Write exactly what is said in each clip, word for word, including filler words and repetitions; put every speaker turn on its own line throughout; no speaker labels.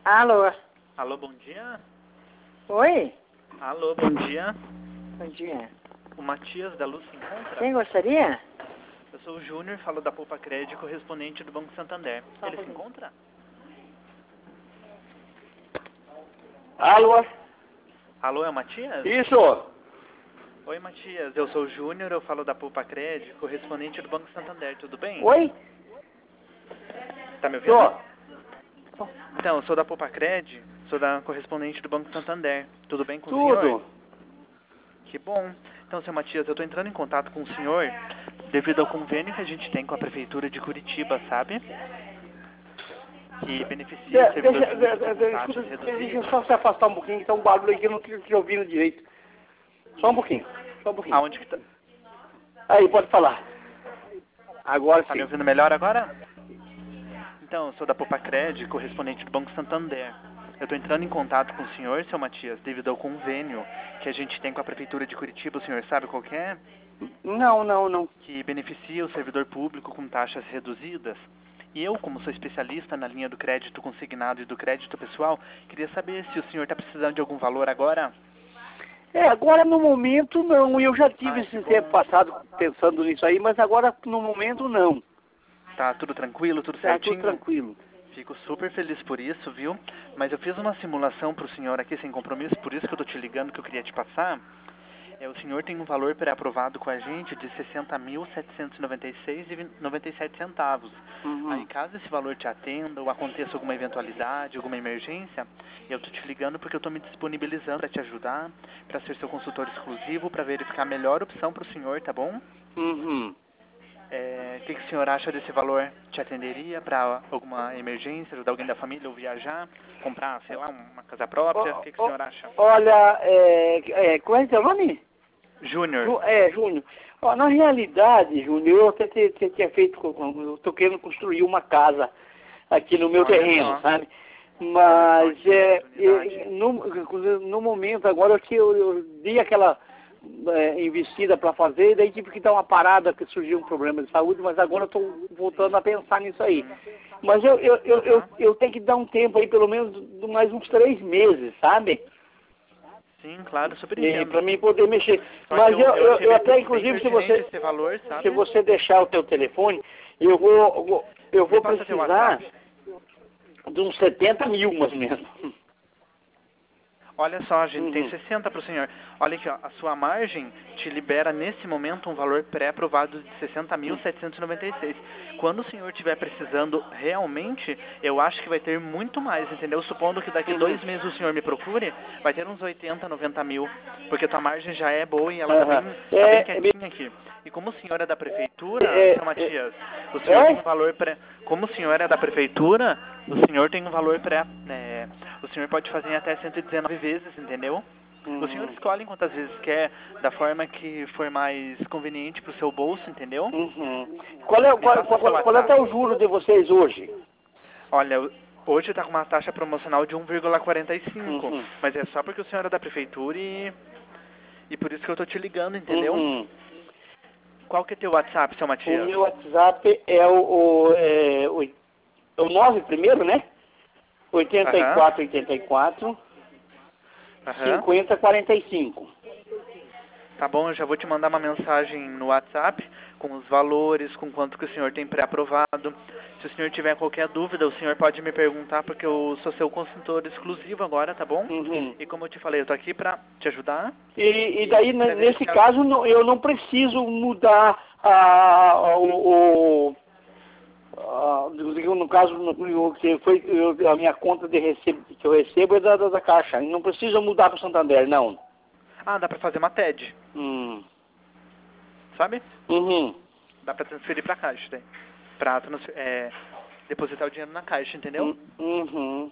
Alô?
Alô, bom dia?
Oi?
Alô, bom dia?
Bom dia.
O Matias da Luz se encontra?
Quem gostaria?
Eu sou o Júnior, falo da Poupa Crédito, correspondente do Banco Santander.
Só um
Ele se
pouquinho.
encontra?
Alô?
Alô, é o Matias?
Isso?
Oi, Matias, eu sou o Júnior, eu falo da Poupa Crédito, correspondente do Banco Santander, tudo bem?
Oi?
Tá me ouvindo?
Tô.
Então, eu sou da Poupa Crédito, sou da correspondente do Banco Santander. Tudo bem com o
Tudo.
senhor? Que bom. Então, seu Matias, eu estou entrando em contato com o senhor devido ao convênio que a gente tem com a Prefeitura de Curitiba, sabe? Que beneficia o
De,
servidor
deixa, de,
público
de,
com
de,
taxas
escuta, deixa
reduzidas.
só se afastar um pouquinho, que tá um barulho aí que eu não estou te ouvindo direito. Só um pouquinho, só um pouquinho.
Aonde que tá?
Aí, pode falar. Agora
Tá me
sim.
ouvindo melhor agora? Então, eu sou da Poupa Crédito, correspondente do Banco Santander. Eu estou entrando em contato com o senhor, seu Matias, devido ao convênio que a gente tem com a Prefeitura de Curitiba. O senhor sabe qual que é?
Não, não, não.
Que beneficia o servidor público com taxas reduzidas. E eu, como sou especialista na linha do crédito consignado e do crédito pessoal, queria saber se o senhor está precisando de algum valor agora.
É, agora no momento não. Eu já tive
Ai, que
esse
bom.
tempo passado pensando nisso aí, mas agora no momento não.
Tá tudo tranquilo, tudo
Tá tudo
certinho?
tranquilo.
Fico super feliz por isso, viu? Mas eu fiz uma simulação para o senhor aqui sem compromisso, por isso que eu tô te ligando, que eu queria te passar. É, o senhor tem um valor pré-aprovado com a gente de sessenta mil setecentos e noventa e seis reais e noventa e sete centavos. Aí,
Uhum.
caso esse valor te atenda ou aconteça alguma eventualidade, alguma emergência, eu tô te ligando porque eu tô me disponibilizando para te ajudar, para ser seu consultor exclusivo, para verificar a melhor opção para o senhor, tá bom?
Uhum.
É, o que, que o senhor acha desse valor? Te atenderia para alguma emergência, ajudar alguém da família ou viajar, comprar, sei lá, uma casa própria? O
Ó,
que, que o
ó,
senhor acha?
olha, é, é, qual é o teu nome?
Júnior.
Ju- É, Júnior. Ó, na realidade, Júnior, eu até te- te- tinha feito, com- com- eu estou querendo construir uma casa aqui no meu
Olha
terreno,
só.
sabe?
Olha só
Mas
que
é,
oportunidade.
é, no, no momento agora que eu, eu dei aquela é, investida para fazer, daí tive que dar uma parada, que surgiu um problema de saúde, mas agora eu estou voltando a pensar nisso aí. Mas eu, eu, eu, eu,
Aham.
eu tenho que dar um tempo aí, pelo menos de mais uns três meses, sabe?
Sim, claro, super
E
entendo.
para mim poder mexer.
Só
Mas
que
eu,
eu, eu
eu,
achei
eu
bem,
até,
bem
inclusive, se
pertinente
você,
esse valor,
se
sabe?
você deixar o teu telefone, eu vou, eu vou, eu
Me
vou
passa teu
precisar
WhatsApp.
de uns setenta mil, mais ou menos.
Olha só, a gente tem
Uhum.
sessenta para o senhor. Olha aqui, ó, a sua margem te libera nesse momento um valor pré-aprovado de sessenta mil setecentos e noventa e seis. Quando o senhor estiver precisando realmente, eu acho que vai ter muito mais, entendeu? Supondo que daqui
Uhum.
dois meses o senhor me procure, vai ter uns oitenta, noventa mil, porque a tua margem já é boa e ela tá bem,
Aham.
tá bem
É, é,
quietinha aqui. E como o senhor é da prefeitura,
é,
seu Matias, o
é,
senhor tem um
é?
valor pré... Como o senhor é da prefeitura, o senhor tem um valor pré... é, o senhor pode fazer em até cento e dezenove vezes, entendeu? O senhor
Uhum.
escolhe quantas vezes quer, da forma que for mais conveniente pro seu bolso, entendeu?
Uhum. Qual é,
Me
qual,
passa
qual,
seu
qual é
WhatsApp.
até o juro de vocês hoje?
Olha, hoje tá com uma taxa promocional de um vírgula quarenta e cinco,
Uhum.
mas é só porque o senhor é da prefeitura e, e por isso que eu tô te ligando, entendeu?
Uhum.
Qual que é teu WhatsApp, seu
O
Matias?
meu WhatsApp é o, o, é, o, é o nove primeiro, né? oitenta e
Aham,
quatro, oitenta e quatro,
aham.
cinquenta, quarenta e cinco.
Tá bom, eu já vou te mandar uma mensagem no WhatsApp com os valores, com quanto que o senhor tem pré-aprovado. Se o senhor tiver qualquer dúvida, o senhor pode me perguntar, porque eu sou seu consultor exclusivo agora, tá bom?
Uhum.
E como eu te falei, eu tô aqui pra te ajudar.
E, e daí, ne-
Pra
nesse
verificar...
caso, não- eu não preciso mudar a, o, o a, no caso, no, no- que foi eu- a minha conta de recebo, que eu recebo é da, da, da Caixa. Não precisa mudar para o Santander, não.
Ah, dá pra fazer uma T E D,
Hum.
sabe?
Uhum.
Dá pra transferir pra caixa, daí. Pra transfer... é, depositar o dinheiro na caixa, entendeu?
Hum, Uhum.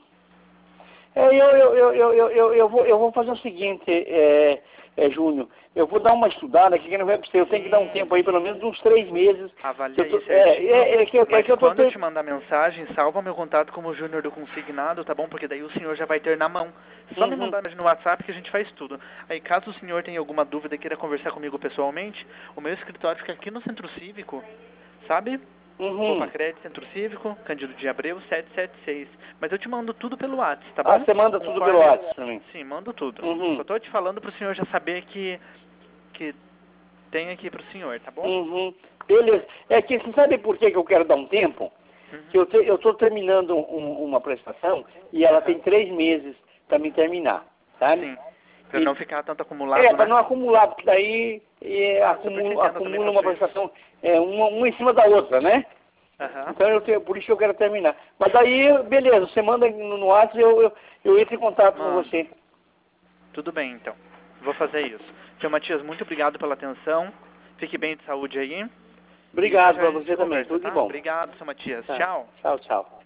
É, eu, eu, eu, eu, eu, eu, eu vou, eu vou fazer o seguinte, é, é, Júnior, eu vou dar uma estudada aqui que não vai pra você, eu tenho que dar um tempo aí, pelo menos de uns três meses.
Avalia
Que eu tô,
aí
é,
certinho.
é, é, que, eu- é
Mas
que eu tô
quando eu
tendo.
te mandar mensagem, salva meu contato como Júnior do Consignado, tá bom? Porque daí o senhor já vai ter na mão. Só me
Uhum.
mandar no WhatsApp que a gente faz tudo. Aí caso o senhor tenha alguma dúvida e queira conversar comigo pessoalmente, o meu escritório fica aqui no Centro Cívico, sabe?
Uhum.
Copa Crédito, Centro Cívico, Cândido de Abreu, setecentos e setenta e seis. Mas eu te mando tudo pelo WhatsApp, tá bom?
Ah, você manda tudo
Conforme-
pelo WhatsApp pra mim.
Sim, mando tudo.
Uhum.
Só tô te falando pro senhor já saber que, que tem aqui pro senhor, tá bom?
Uhum. Beleza. É que você sabe por que que eu quero dar um tempo?
Uhum.
Que eu te, eu tô terminando um- uma prestação e ela tem três meses para me terminar, sabe?
Sim. Pra
E-
não ficar tanto acumulado,
É,
né?
para não acumular, porque daí é,
Ah, super te
acumula,
entendo, eu também
acumula uma
faço isso.
prestação é, uma, uma em cima da outra, né?
Aham.
Então eu tenho, por isso que eu quero terminar. Mas daí, beleza, você manda no, no WhatsApp e eu, eu, eu entro em contato com
Manda.
você.
Tudo bem, então. Vou fazer isso. Seu Matias, muito obrigado pela atenção. Fique bem de saúde aí.
Obrigado
E já a
para
gente
você também,
conversa,
tudo de
tá?
bom.
Obrigado, seu Matias.
Tá.
Tchau.
Tchau, tchau.